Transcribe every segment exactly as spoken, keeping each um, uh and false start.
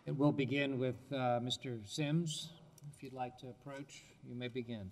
It will begin with uh, Mister Sims. If you'd like to approach, you may begin.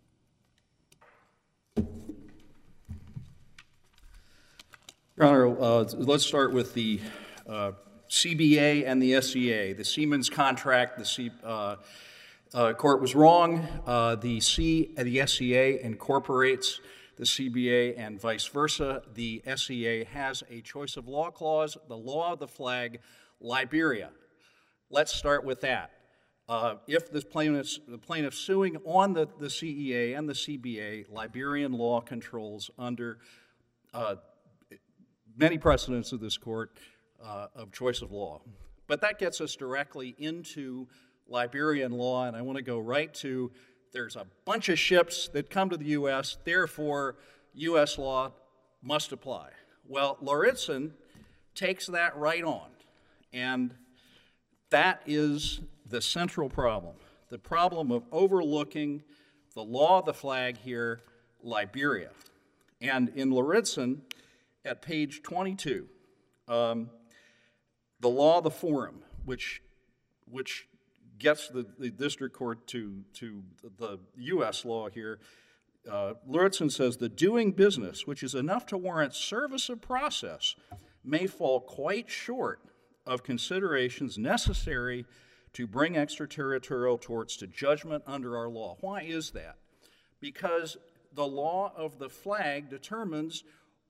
Your Honor, uh, let's start with the uh, C B A and the S C A. The Siemens contract, the C, uh, uh, court was wrong. Uh, the C, uh, the S C A incorporates the C B A and vice versa. The S C A has a choice of law clause, the law of the flag, Liberia. Let's start with that. Uh, if the plaintiff's, the plaintiff's suing on the, the C E A and the C B A, Liberian law controls under uh, many precedents of this court uh, of choice of law. But that gets us directly into Liberian law, and I want to go right to there's a bunch of ships that come to the U S, therefore U S law must apply. Well, Lauritsen takes that right on, and that is the central problem, the problem of overlooking the law of the flag here, Liberia. And in Lauritsen, at page twenty-two, um, the law of the forum, which, which gets the, the district court to, to the U S law here, uh, Lauritsen says, the doing business, which is enough to warrant service of process, may fall quite short of considerations necessary to bring extraterritorial torts to judgment under our law. Why is that? Because the law of the flag determines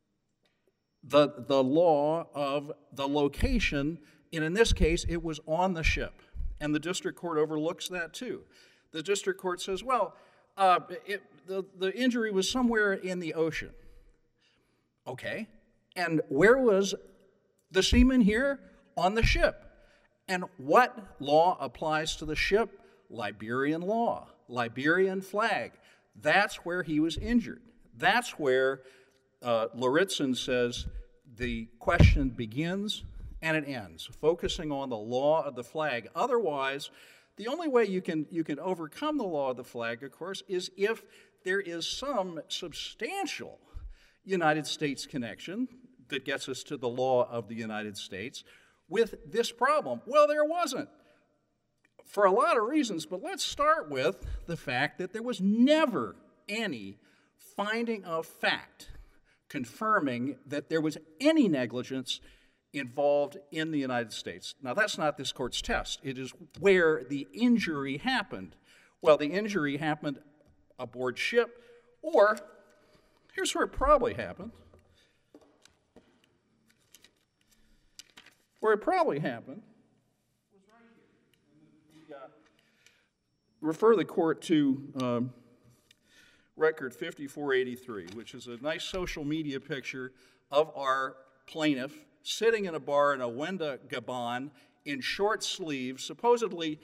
the, the law of the location, and in this case, it was on the ship. And the district court overlooks that too. The district court says, well, uh, it, the, the injury was somewhere in the ocean. Okay, and where was the seaman here? On the ship. And what law applies to the ship? Liberian law, Liberian flag. That's where he was injured. That's where uh, Lauritsen says the question begins and it ends, focusing on the law of the flag. Otherwise, the only way you can, you can overcome the law of the flag, of course, is if there is some substantial United States connection that gets us to the law of the United States with this problem. Well, there wasn't, for a lot of reasons, but let's start with the fact that there was never any finding of fact confirming that there was any negligence involved in the United States. Now, that's not this court's test. It is where the injury happened. Well, the injury happened aboard ship, or here's where it probably happened. Where it probably happened was right here. We got, refer the court to um, record fifty-four eighty-three, which is a nice social media picture of our plaintiff sitting in a bar in Owenda, Gabon, in short sleeves, supposedly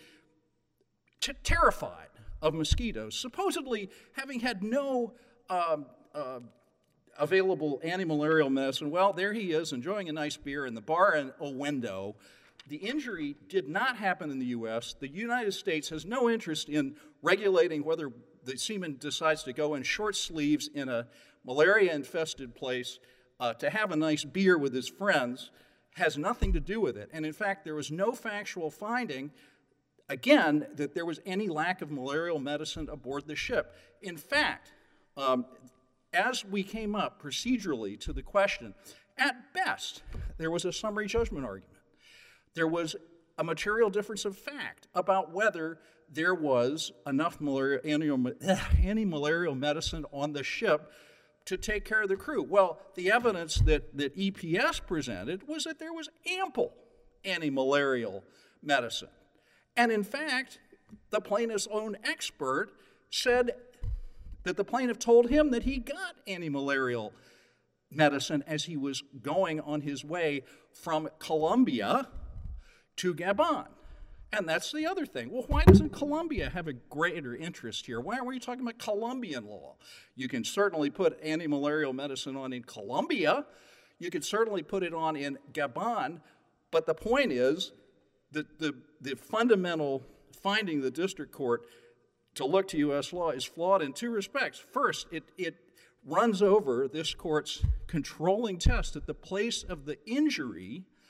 t- terrified of mosquitoes, supposedly having had no um, uh, available anti-malarial medicine. Well, there he is enjoying a nice beer in the bar in Owendo. The injury did not happen in the U S. The United States has no interest in regulating whether the seaman decides to go in short sleeves in a malaria-infested place uh, to have a nice beer with his friends. Has nothing to do with it. And in fact, there was no factual finding, again, that there was any lack of malarial medicine aboard the ship. In fact, um, as we came up procedurally to the question, at best, there was a summary judgment argument. There was a material difference of fact about whether there was enough malaria, anti-malarial medicine on the ship to take care of the crew. Well, the evidence that, that E P S presented was that there was ample anti-malarial medicine. And in fact, the plaintiff's own expert said that the plaintiff told him that he got anti-malarial medicine as he was going on his way from Colombia to Gabon. And that's the other thing. Well, why doesn't Colombia have a greater interest here? Why are we talking about Colombian law? You can certainly put anti-malarial medicine on in Colombia. You could certainly put it on in Gabon. But the point is that the, the fundamental finding of the district court to look to U S law is flawed in two respects. First, it, it runs over this court's controlling test at the place of the injury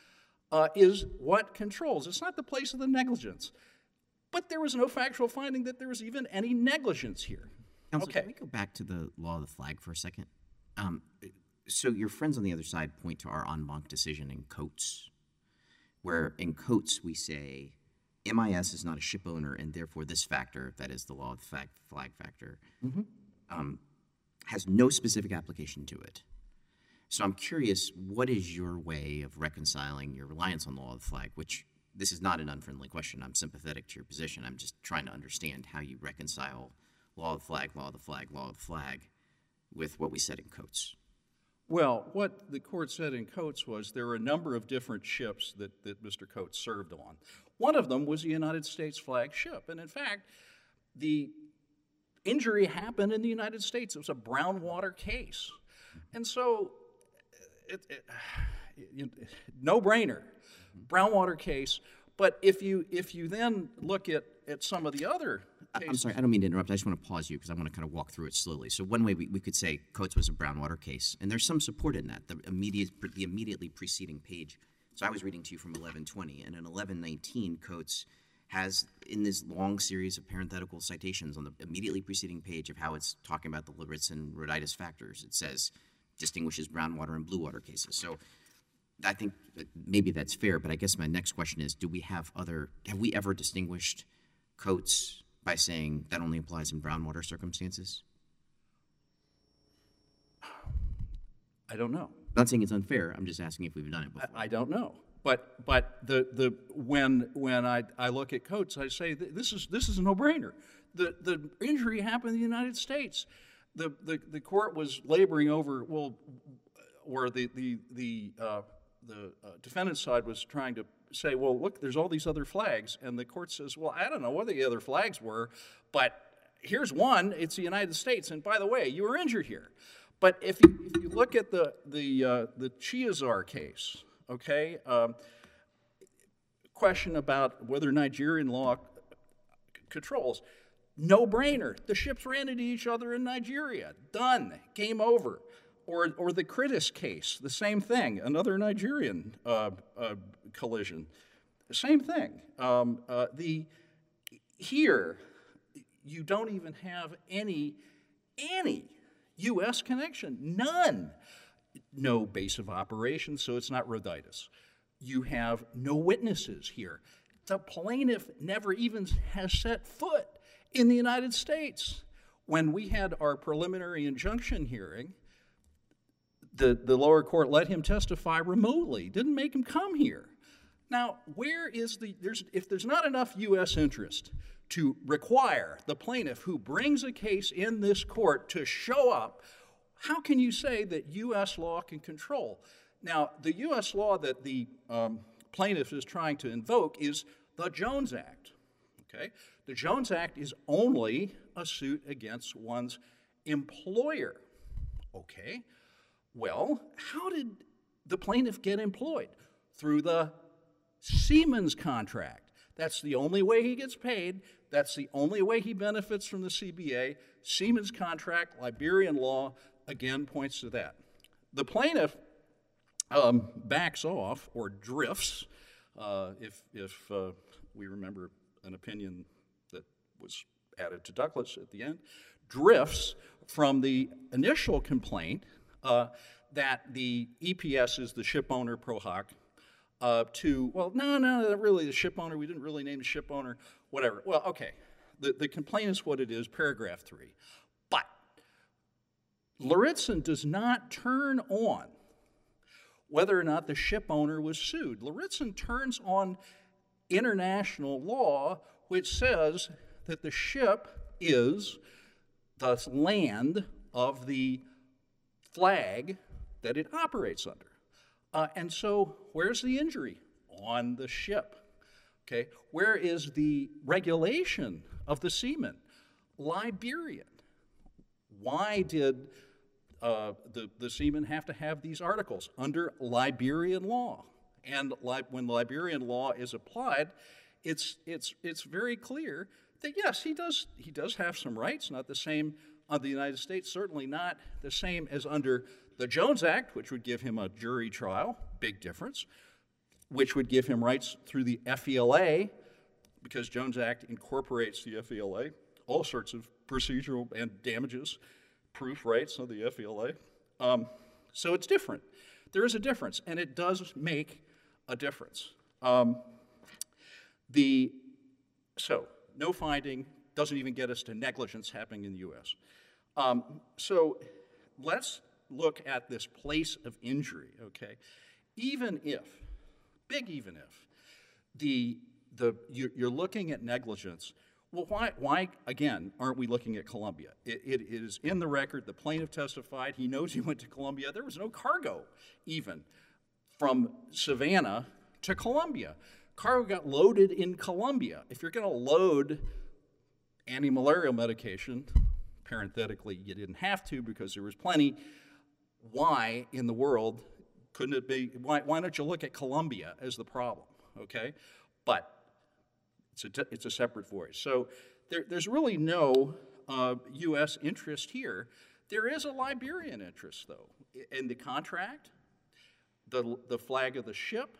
uh, is what controls. It's not the place of the negligence. But there was no factual finding that there was even any negligence here. Counsel, okay. Can we go back to the law of the flag for a second? Um, so your friends on the other side point to our en banc decision in Coates, where in Coates we say M I S is not a ship owner, and therefore this factor, that is the law of the flag, flag factor, mm-hmm. um, has no specific application to it. So I'm curious, what is your way of reconciling your reliance on the law of the flag, which this is not an unfriendly question. I'm sympathetic to your position. I'm just trying to understand how you reconcile law of the flag, law of the flag, law of the flag with what we said in Coates. Well, what the court said in Coates was there were a number of different ships that, that Mister Coates served on. One of them was the United States flag ship. And in fact, the injury happened in the United States. It was a brown water case. And so, it, it, it, no brainer, brown water case. But if you if you then look at, at some of the other cases. I'm sorry, I don't mean to interrupt. I just want to pause you because I want to kind of walk through it slowly. So one way we, we could say Coates was a brown water case, and there's some support in that, the immediate the immediately preceding page. So I was reading to you from eleven twenty, and in eleven nineteen, Coates has, in this long series of parenthetical citations on the immediately preceding page of how it's talking about the Luritzen-Rhoditis factors, it says, distinguishes brown water and blue water cases. So I think that maybe that's fair, but I guess my next question is, do we have other, have we ever distinguished Coates by saying that only applies in brown water circumstances? I don't know. I'm not saying it's unfair. I'm just asking if we've done it before. I, I don't know. But but the the when when I, I look at Coates, I say this is this is a no-brainer. The the injury happened in the United States. The the, the court was laboring over well, where the the the uh, the uh, defendant's side was trying to say, well, look, there's all these other flags, and the court says, well, I don't know what the other flags were, but here's one. It's the United States, and by the way, you were injured here. But if you, if you look at the the uh, the Chiazar case, okay, um, question about whether Nigerian law c- controls, no brainer. The ships ran into each other in Nigeria. Done. Game over. Or or the Critis case, the same thing. Another Nigerian uh, uh, collision, same thing. Um, uh, the here, you don't even have any any U S connection, none. No base of operations, so it's not Rhoditis. You have no witnesses here. The plaintiff never even has set foot in the United States. When we had our preliminary injunction hearing, the, the lower court let him testify remotely, didn't make him come here. Now, where is the, there's, if there's not enough U S interest to require the plaintiff who brings a case in this court to show up, how can you say that U S law can control? Now, the U S law that the um, plaintiff is trying to invoke is the Jones Act, okay? The Jones Act is only a suit against one's employer, okay? Well, how did the plaintiff get employed? Through the Siemens contract. That's the only way he gets paid. That's the only way he benefits from the C B A. Siemens contract, Liberian law, again points to that. The plaintiff um, backs off or drifts, uh, if, if uh, we remember an opinion that was added to Douglas at the end, drifts from the initial complaint uh, that the E P S is the ship owner pro hoc, Uh, to, well, no, no, really the ship owner, we didn't really name the ship owner, whatever. Well, okay, the, the complaint is what it is, paragraph three. But Luritzen does not turn on whether or not the ship owner was sued. Luritzen turns on international law, which says that the ship is the land of the flag that it operates under. Uh, and so, where's the injury? On the ship. Okay, where is the regulation of the seaman? Liberian. Why did uh, the, the seaman have to have these articles? Under Liberian law. And li- when Liberian law is applied, it's, it's, it's very clear that yes, he does, he does have some rights, not the same under the United States, certainly not the same as under the Jones Act, which would give him a jury trial, big difference. which would give him rights through the F E L A, because Jones Act incorporates the F E L A, all sorts of procedural and damages proof rights of the F E L A. Um, so it's different. There is a difference, and it does make a difference. Um, the, so, no finding doesn't even get us to negligence happening in the U S. Um, so let's look at this place of injury, okay? Even if, big even if, the, the, you're, you're looking at negligence, well, why, why, again, aren't we looking at Columbia? It, it is in the record, the plaintiff testified, he knows he went to Columbia. There was no cargo, even, from Savannah to Columbia. Cargo got loaded in Columbia. If you're gonna load anti-malarial medication, parenthetically, you didn't have to because there was plenty, why in the world couldn't it be, why, why don't you look at Columbia as the problem, okay? But it's a, it's a separate voice. So there, there's really no uh, U S interest here. There is a Liberian interest, though, in the contract, the, the flag of the ship,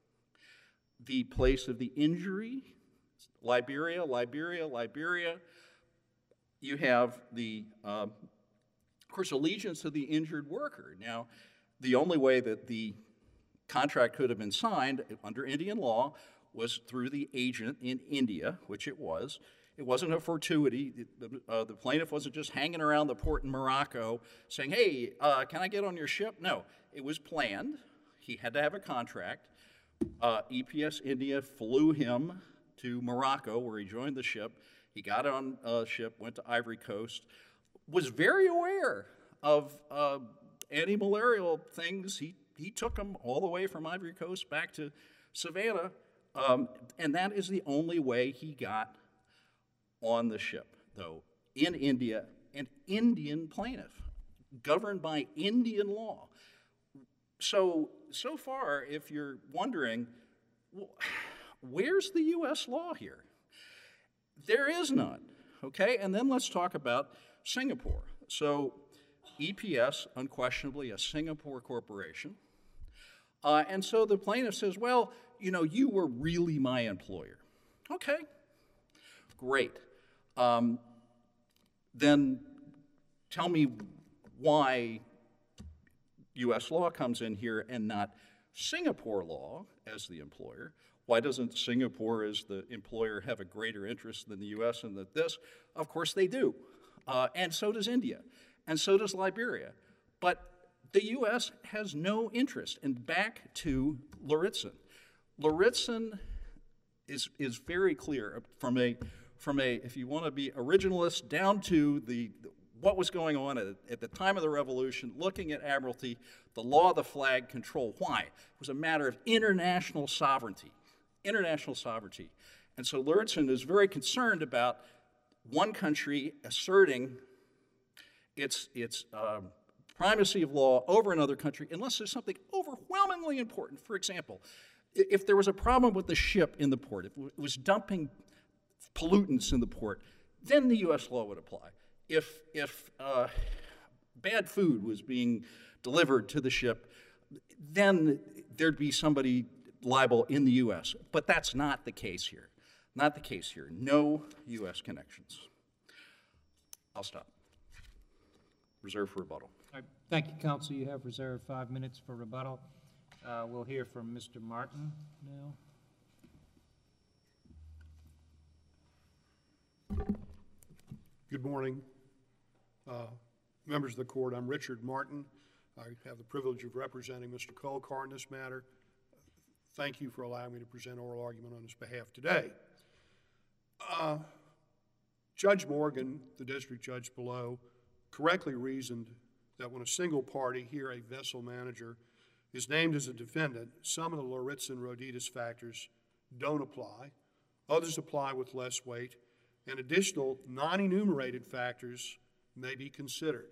the place of the injury, Liberia, Liberia, Liberia. You have the, uh, of course, allegiance to the injured worker. Now, the only way that the contract could have been signed under Indian law was through the agent in India, which it was. It wasn't a fortuity. The, uh, the plaintiff wasn't just hanging around the port in Morocco saying, hey, uh, can I get on your ship? No, it was planned. He had to have a contract. Uh, E P S India flew him to Morocco, where he joined the ship. He got on a ship, went to Ivory Coast, was very aware of uh, anti-malarial things. He, he took them all the way from Ivory Coast back to Savannah, um, and that is the only way he got on the ship, though, in India, an Indian plaintiff, governed by Indian law. So, so far, if you're wondering, well, where's the U S law here? There is none, okay? And then let's talk about Singapore. So E P S, unquestionably a Singapore corporation. Uh, and so the plaintiff says, well, you know, you were really my employer. Okay, great. Um, then tell me why U S law comes in here and not Singapore law as the employer. Why doesn't Singapore as the employer have a greater interest than the U S in that this? Of course they do. Uh, and so does India. And so does Liberia. But the U S has no interest. And back to Lauritsen. Lauritsen is, is very clear from a, from a, if you want to be originalist, down to the, what was going on at, at the time of the revolution, looking at admiralty, the law of the flag control. Why? It was a matter of international sovereignty. International sovereignty. And so Lauritsen is very concerned about one country asserting its, its uh, primacy of law over another country unless there's something overwhelmingly important. For example, if there was a problem with the ship in the port, if it was dumping pollutants in the port, then the U S law would apply. If, if uh, bad food was being delivered to the ship, then there'd be somebody liable in the U S. But that's not the case here. Not the case here. No U S connections. I'll stop. Reserve for rebuttal. All right, thank you, counsel. You have reserved five minutes for rebuttal. Uh, we'll hear from Mister Martin now. Good morning, uh, members of the court. I'm Richard Martin. I have the privilege of representing Mister Kolkar in this matter. Thank you for allowing me to present oral argument on his behalf today. Uh, Judge Morgan, the district judge below, correctly reasoned that when a single party, here a vessel manager, is named as a defendant, some of the Lauritsen-Roditas factors don't apply. Others apply with less weight, and additional non-enumerated factors may be considered.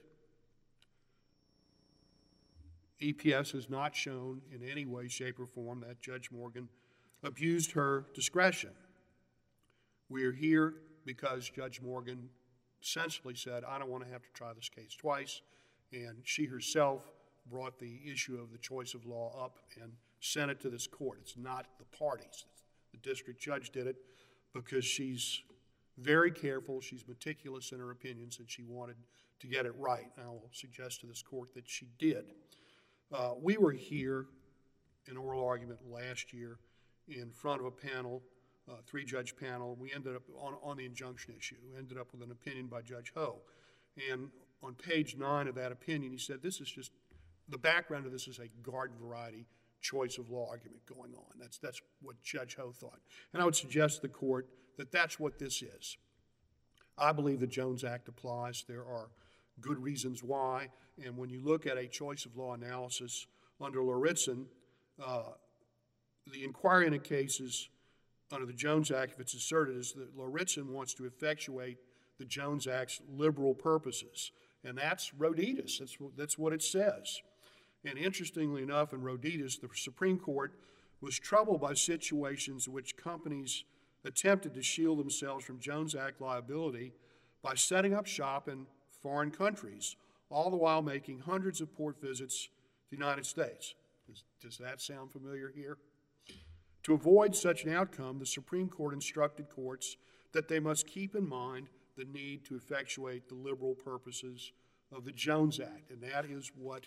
E P S has not shown in any way, shape, or form that Judge Morgan abused her discretion. We are here because Judge Morgan sensibly said, I don't want to have to try this case twice, and she herself brought the issue of the choice of law up and sent it to this court. It's not the parties. The district judge did it because she's very careful, she's meticulous in her opinions, and she wanted to get it right. And I will suggest to this court that she did. Uh, we were here in oral argument last year in front of a panel, uh, three-judge panel. We ended up on, on the injunction issue. We ended up with an opinion by Judge Ho. And on page nine of that opinion, he said, this is just, the background of this is a garden variety choice of law argument going on. That's, that's what Judge Ho thought. And I would suggest to the court that that's what this is. I believe the Jones Act applies. There are good reasons why. And when you look at a choice of law analysis under Lauritsen, uh, the inquiry in a case is, under the Jones Act, if it's asserted, is that Lauritsen wants to effectuate the Jones Act's liberal purposes. And that's Roditas. That's, that's what it says. And interestingly enough, in Roditas, the Supreme Court was troubled by situations in which companies attempted to shield themselves from Jones Act liability by setting up shop in foreign countries, all the while making hundreds of port visits to the United States. Does, does that sound familiar here? To avoid such an outcome, the Supreme Court instructed courts that they must keep in mind the need to effectuate the liberal purposes of the Jones Act, and that is what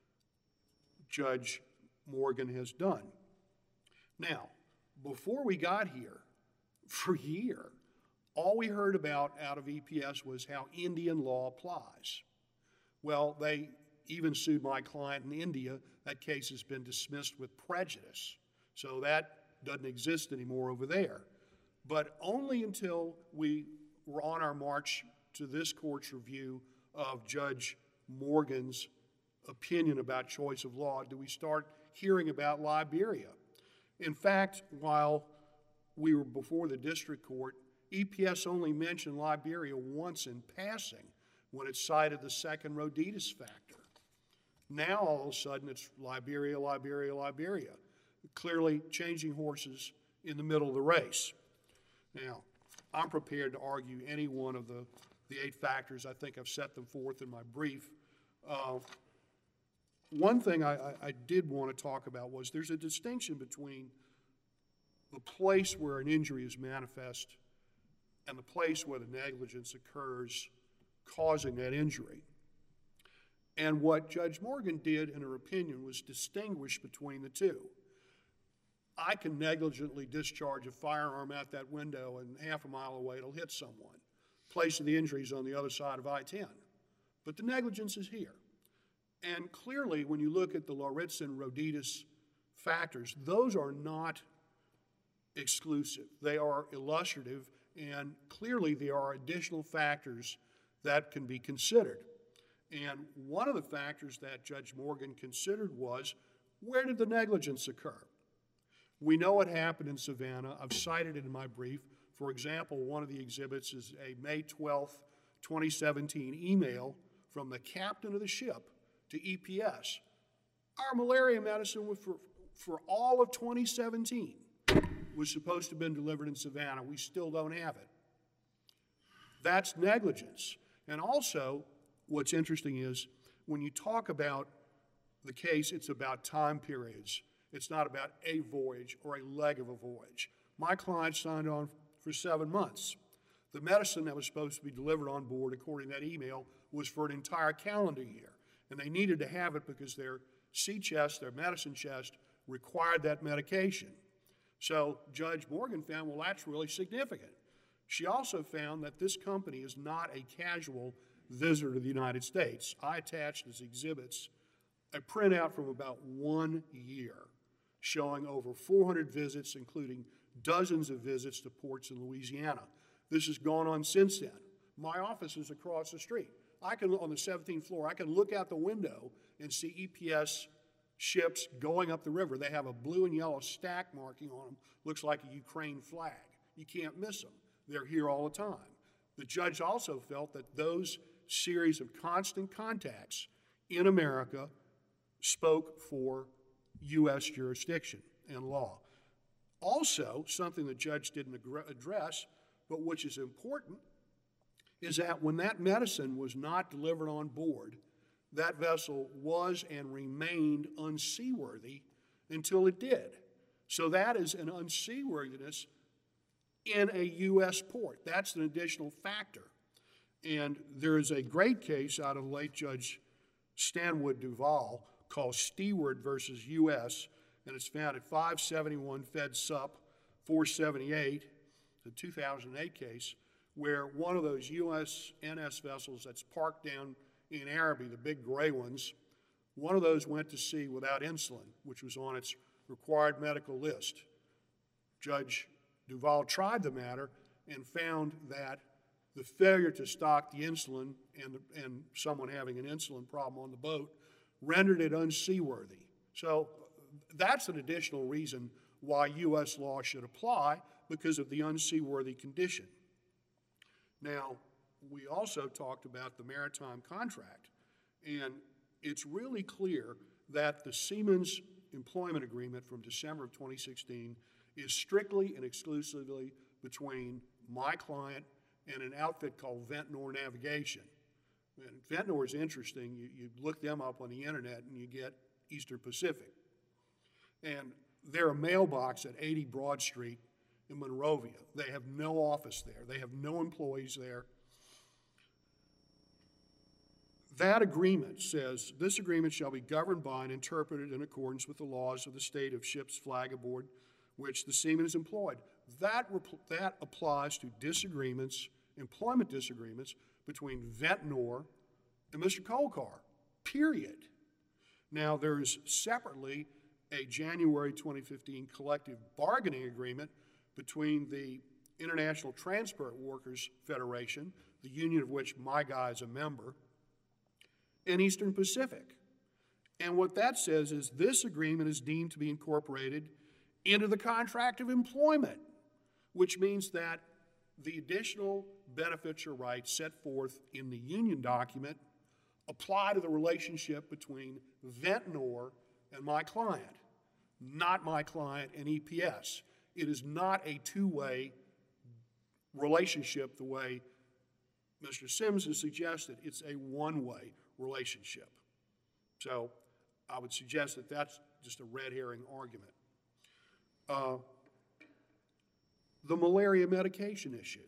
Judge Morgan has done. Now, before we got here, for a year, all we heard about out of E P S was how Indian law applies. Well, they even sued my client in India. That case has been dismissed with prejudice. So that doesn't exist anymore over there. But only until we were on our march to this court's review of Judge Morgan's opinion about choice of law do we start hearing about Liberia. In fact, while we were before the district court, E P S only mentioned Liberia once in passing when it cited the second Roditas factor. Now, all of a sudden, it's Liberia, Liberia, Liberia, clearly changing horses in the middle of the race. Now, I'm prepared to argue any one of the, the eight factors. I think I've set them forth in my brief. Uh, one thing I, I, I did want to talk about was there's a distinction between the place where an injury is manifest and the place where the negligence occurs causing that injury. And what Judge Morgan did, in her opinion, was distinguish between the two. I can negligently discharge a firearm out that window, and half a mile away it'll hit someone. Place of the injury is on the other side of I ten. But the negligence is here. And clearly, when you look at the Lauritsen-Roditas factors, those are not exclusive. They are illustrative, and clearly there are additional factors that can be considered. And one of the factors that Judge Morgan considered was, where did the negligence occur? We know what happened in Savannah. I've cited it in my brief. For example, one of the exhibits is a May twelfth, twenty seventeen email from the captain of the ship to E P S. Our malaria medicine was for, for all of twenty seventeen was supposed to have been delivered in Savannah. We still don't have it. That's negligence. And also, what's interesting is when you talk about the case, it's about time periods. It's not about a voyage or a leg of a voyage. My client signed on for seven months. The medicine that was supposed to be delivered on board, according to that email, was for an entire calendar year. And they needed to have it because their sea chest, their medicine chest, required that medication. So Judge Morgan found, well, that's really significant. She also found that this company is not a casual visitor to the United States. I attached as exhibits a printout from about one year showing over four hundred visits, including dozens of visits to ports in Louisiana. This has gone on since then. My office is across the street. I can, on the seventeenth floor, I can look out the window and see E P S ships going up the river. They have a blue and yellow stack marking on them. Looks like a Ukraine flag. You can't miss them. They're here all the time. The judge also felt that those series of constant contacts in America spoke for U S jurisdiction and law. Also, something the judge didn't address, but which is important, is that when that medicine was not delivered on board, that vessel was and remained unseaworthy until it did. So that is an unseaworthiness in a U S port. That's an additional factor. And there is a great case out of late Judge Stanwood Duval called Stewart versus U S, and it's found at five seventy-one Fed Sup four seventy-eight, the two thousand eight case, where one of those U S N S vessels that's parked down in Araby, the big gray ones, one of those went to sea without insulin, which was on its required medical list. Judge Duval tried the matter and found that the failure to stock the insulin and, and someone having an insulin problem on the boat rendered it unseaworthy. So that's an additional reason why U S law should apply, because of the unseaworthy condition. Now, we also talked about the maritime contract, and it's really clear that the Seamen's Employment Agreement from December of twenty sixteen is strictly and exclusively between my client and an outfit called Ventnor Navigation. And Ventnor is interesting. You, you look them up on the internet and you get Eastern Pacific. And they're a mailbox at eighty Broad Street in Monrovia. They have no office there. They have no employees there. That agreement says, this agreement shall be governed by and interpreted in accordance with the laws of the state of ship's flag aboard which the seaman is employed. That, that applies to disagreements, employment disagreements, between Ventnor and Mister Colcar, period. Now, there's separately a January twenty fifteen collective bargaining agreement between the International Transport Workers Federation, the union of which my guy is a member, and Eastern Pacific. And what that says is this agreement is deemed to be incorporated into the contract of employment, which means that the additional benefits or rights set forth in the union document apply to the relationship between Ventnor and my client, not my client and E P S. It is not a two-way relationship the way Mister Sims has suggested. It's a one-way relationship. So I would suggest that that's just a red herring argument. Uh, the malaria medication issue.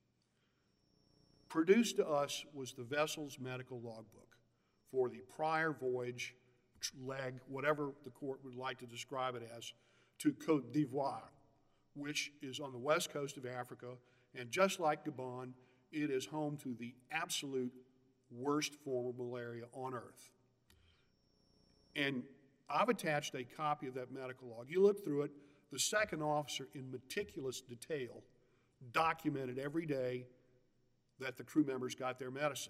Produced to us was the vessel's medical logbook for the prior voyage, leg, whatever the court would like to describe it as, to Côte d'Ivoire, which is on the west coast of Africa, and just like Gabon, it is home to the absolute worst form of malaria on earth. And I've attached a copy of that medical log. You look through it, the second officer in meticulous detail documented every day that the crew members got their medicine.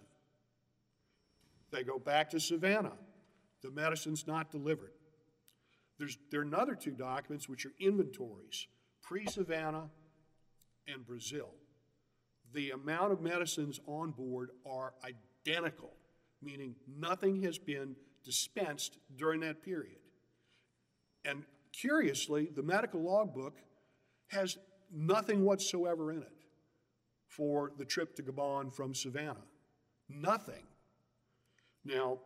They go back to Savannah. The medicine's not delivered. There's, there are another two documents which are inventories, pre-Savannah and Brazil. The amount of medicines on board are identical, meaning nothing has been dispensed during that period. And curiously, the medical logbook has nothing whatsoever in it for the trip to Gabon from Savannah. Nothing. Now,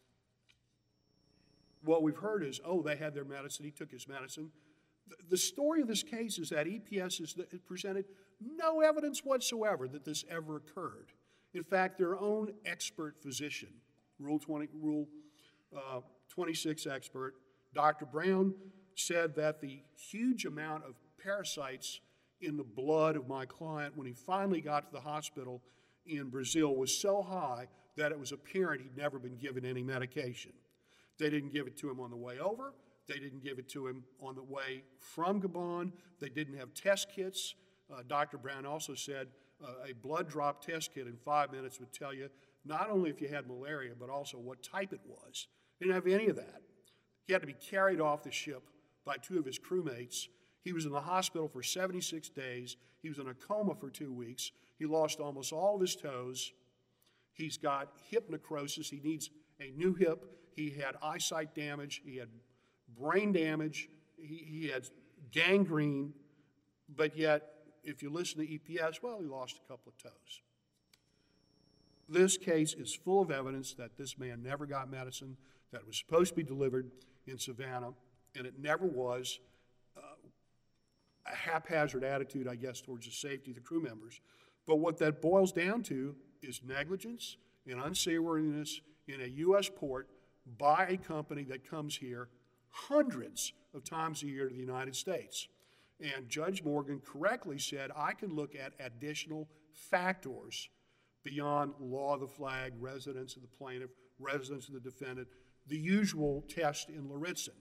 what we've heard is, oh, they had their medicine, he took his medicine. The story of this case is that E P S has presented no evidence whatsoever that this ever occurred. In fact, their own expert physician, Rule twenty, Rule uh, twenty-six expert, Doctor Brown, said that the huge amount of parasites in the blood of my client when he finally got to the hospital in Brazil was so high that it was apparent he'd never been given any medication. They didn't give it to him on the way over. They didn't give it to him on the way from Gabon. They didn't have test kits. Uh, Doctor Brown also said uh, a blood drop test kit in five minutes would tell you not only if you had malaria, but also what type it was. He didn't have any of that. He had to be carried off the ship by two of his crewmates. He was in the hospital for seventy-six days. He was in a coma for two weeks. He lost almost all of his toes. He's got hip necrosis. He needs a new hip. He had eyesight damage. He had brain damage. He, he had gangrene. But yet, if you listen to E P S, well, he lost a couple of toes. This case is full of evidence that this man never got medicine that was supposed to be delivered in Savannah. and it never was uh, a haphazard attitude, I guess, towards the safety of the crew members. But what that boils down to is negligence and unseaworthiness in a U S port by a company that comes here hundreds of times a year to the United States. And Judge Morgan correctly said, I can look at additional factors beyond law of the flag, residence of the plaintiff, residence of the defendant, the usual test in Lauritsen.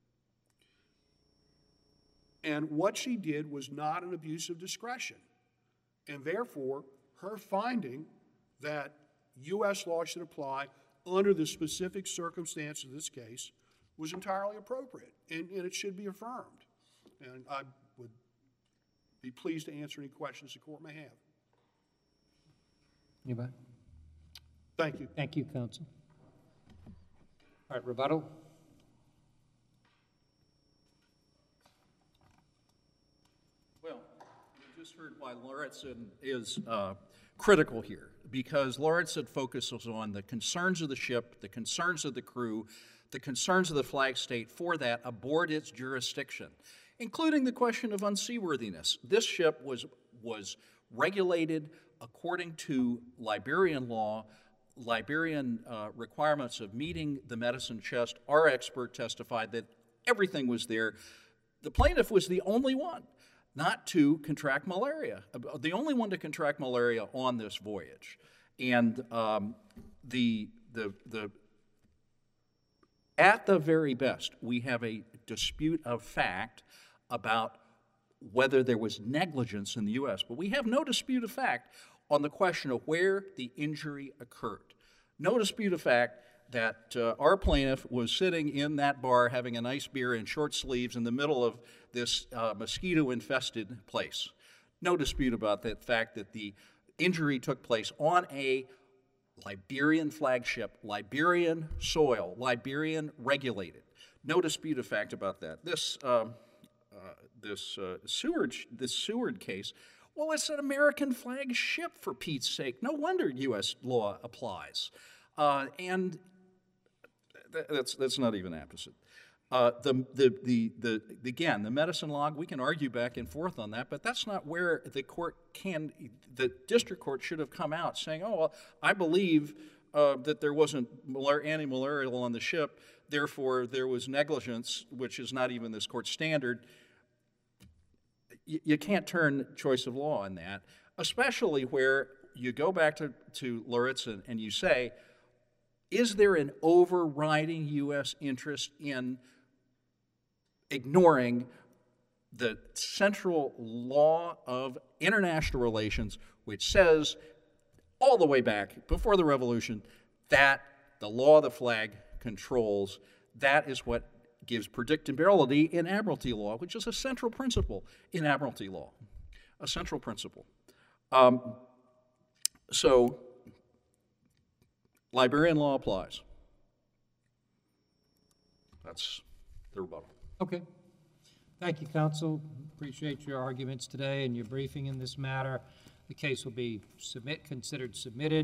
And what she did was not an abuse of discretion. And therefore, her finding that U S law should apply under the specific circumstances of this case was entirely appropriate, and, and it should be affirmed. And I would be pleased to answer any questions the court may have. Anybody? Thank you. Thank you, counsel. All right, rebuttal. Well, you just heard why Lauritsen is uh, critical here, because Lauritsen focuses on the concerns of the ship, the concerns of the crew, the concerns of the flag state for that aboard its jurisdiction, including the question of unseaworthiness. This ship was, was regulated according to Liberian law, Liberian uh, requirements of meeting the medicine chest. Our expert testified that everything was there. The plaintiff was the only one not to contract malaria, the only one to contract malaria on this voyage. And um, the, the, the, at the very best, we have a dispute of fact about whether there was negligence in the U S, but we have no dispute of fact on the question of where the injury occurred. No dispute of fact that uh, our plaintiff was sitting in that bar having a nice beer in short sleeves in the middle of this uh, mosquito-infested place. No dispute about the fact that the injury took place on a Liberian flagship, Liberian soil, Liberian regulated. No dispute of fact about that. This, um, uh, this uh, Seward, this Seward case, well, it's an American flag ship, for Pete's sake. No wonder U S law applies. Uh, and th that's, that's not even opposite. Uh, the, the, the, the, again, the medicine log, we can argue back and forth on that, but that's not where the court can, the district court should have come out saying, oh, well, I believe uh, that there wasn't anti-malarial on the ship, therefore there was negligence, which is not even this court's standard. Y you can't turn choice of law on that, especially where you go back to, to Lauritsen and you say, is there an overriding U S interest in ignoring the central law of international relations, which says all the way back before the revolution that the law of the flag controls? That is what gives predictability in admiralty law, which is a central principle in admiralty law, a central principle. Um, so Liberian law applies. That's the rebuttal. Okay. Thank you, counsel. Appreciate your arguments today and your briefing in this matter. The case will be submit, considered submitted.